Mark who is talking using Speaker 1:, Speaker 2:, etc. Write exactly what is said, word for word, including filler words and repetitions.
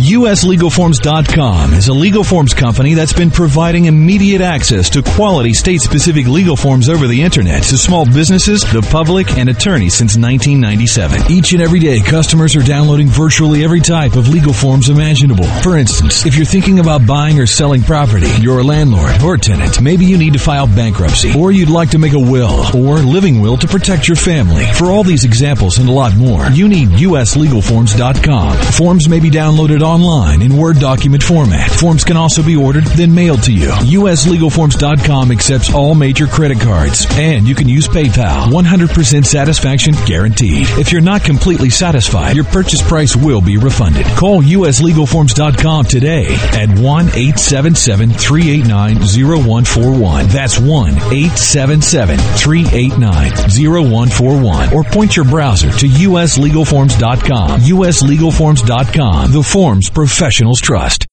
Speaker 1: U S Legal Forms dot com is a legal forms company that's been providing immediate access to quality state-specific legal forms over the internet to small businesses, the public, and attorneys since nineteen ninety-seven. Each and every day, customers are downloading virtually every type of legal forms imaginable. For instance, if you're thinking about buying or selling property, you're a landlord or tenant, maybe you need to file bankruptcy, or you'd like to make a will or living will to protect your family. For all these examples and a lot more, you need U S Legal Forms dot com. Forms may be downloaded online in Word document format. Forms can also be ordered, then mailed to you. U S Legal Forms dot com accepts all major credit cards, and you can use PayPal. one hundred percent satisfaction guaranteed. If you're not completely satisfied, your purchase price will be refunded. Call U S Legal Forms dot com today at one eight seven seven, three eight nine, zero one four one. That's one eight seven seven, three eight nine, zero one four one. Or point your browser to U S Legal Forms dot com. U S Legal Forms dot com. The forms professionals trust.